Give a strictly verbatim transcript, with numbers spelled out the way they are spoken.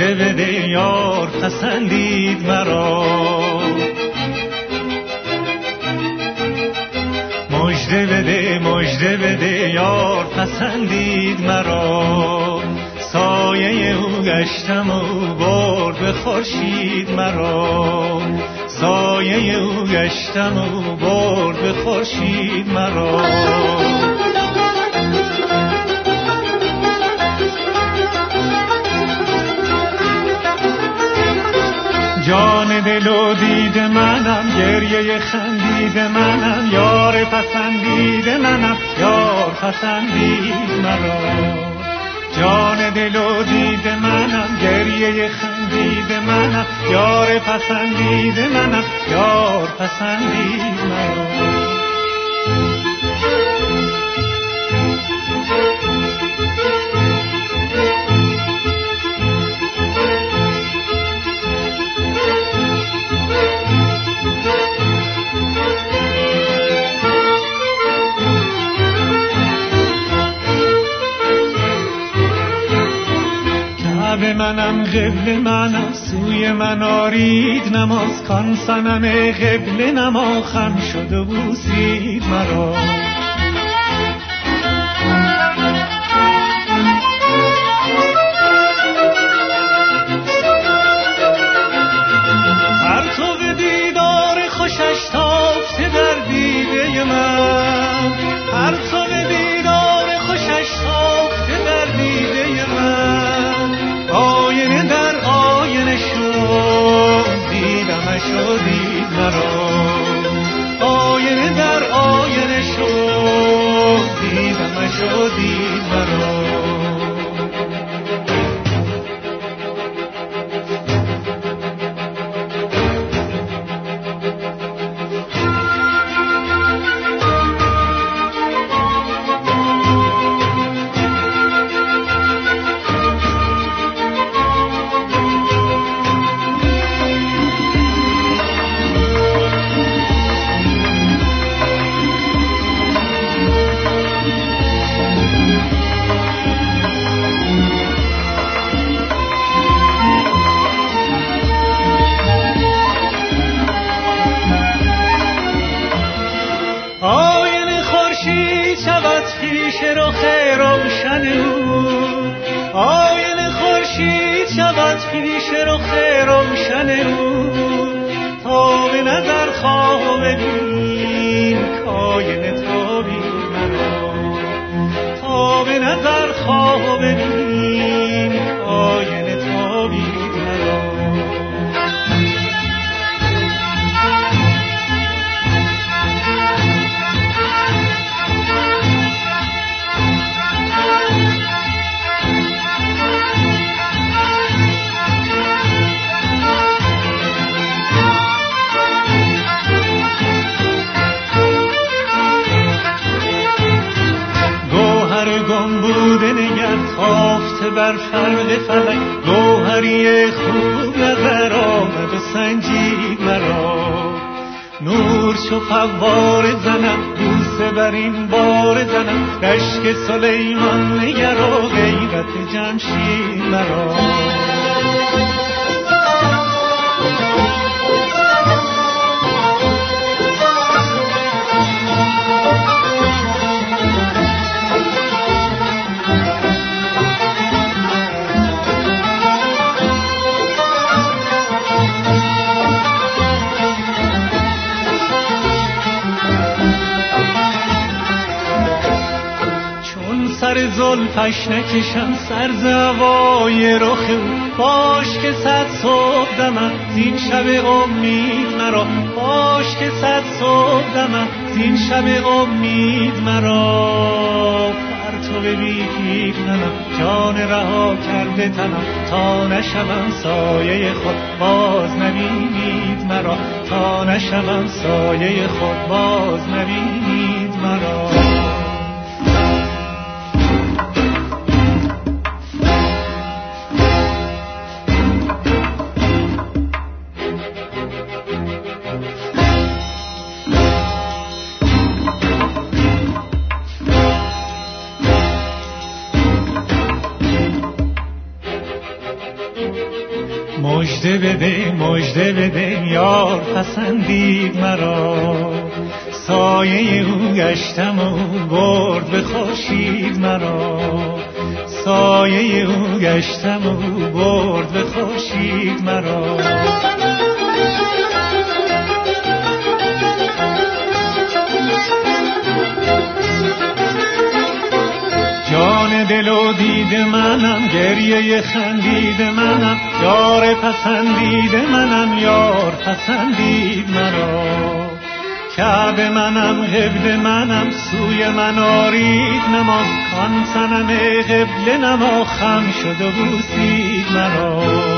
مژده بده یار پسندید مرا، مژده بده مژده بده یار پسندید مرا، سایه او گشتم و برد به خورشید مرا، سایه او گشتم و برد به خورشید مرا. جان دل و دید منم، گریه خندید منم، یار پسندید منم، یار پسندید مرا. جان دل و دید منم، گریه خندید منم، یار پسندید منم، یار پسندید مرا. به منم قبل منم، سوی من آرید نماز، کان صنم قبل نما خم شد و بوسید مرا. پرتو دیدار خوشش تافته در دیده من، پرتو دیدار خوشش تافته در دیده من، آینه در آینه شد دیدمش و دید مرا، آینه در آینه شد دیدمش و دید مرا. آینه خورشید شود پیش رخ روشن او، آینه خورشید شود پیش رخ روشن او، تا به نظر خواه ببین کاینه تابی مرا، تا به نظر خواه ببین کاینه تابی مرا. گم بوده نگر تافته بر فرق فلک، گوهری خوب نظر آمد و سنجید مرا. نور چو فوار زنم بوسه بر این بار زنم، رشک سلیمان نگر و غیرت جمشید مرا. سر زلفش نکشم سر ز هوای رخ او، باش که صد صبح دمم زین شب امید مرا، باش که صد صبح دمم زین شب امید مرا. پرتو بی پیرهنم جان رها کرده تنم، تا نشوم سایه خود باز نبینید مرا، تا نشوم سایه خود باز نبینید مرا. Thank you. مژده بده مژده بده یار پسندید مرا، سایه او گشتم و برد به خورشید مرا، سایه او گشتم و برد به خورشید مرا. جان دل و دید منم، گریه خندید منم، یار پسندید منم، یار پسندید مرا. کعبه منم قبله منم، سوی من آرید نماز، کان صنم قبله نما خم شد و بوسید مرا.